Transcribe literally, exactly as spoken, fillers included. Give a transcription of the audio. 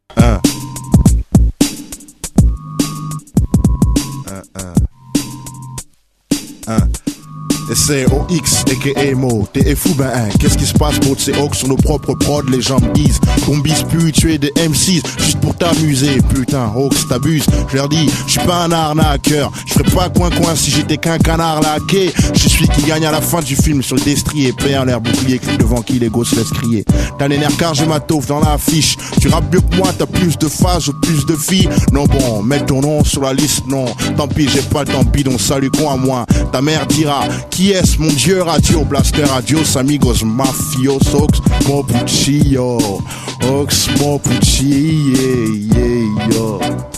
Un. Un, un. Un. Et c'est O X, aka Mo, t'es fou ben hein. Qu'est-ce qui se passe gros, c'est Hawk sur nos propres prods, les gens me disent qu'on bise plus, tuer des M six juste pour t'amuser. Putain, Hawks t'abuses, je leur dis, je suis pas un arnaqueur, je ferais pas coin-coin si j'étais qu'un canard laqué. Je suis qui gagne à la fin du film sur le destrier, père l'air bouclier, crie devant qui les gosses laissent crier. T'as les nerfs car j'ai ma taupe dans l'affiche, tu rappes mieux que moi, t'as plus de phases ou plus de filles. Non bon, mets ton nom sur la liste, non, tant pis j'ai pas le temps bidon, salut con à moi. Ta mère dira, qui est-ce mon dieu radio, blaster adios amigos mafios, Ox mo puccio, Ox mo pucci, yeah, yeah, yo.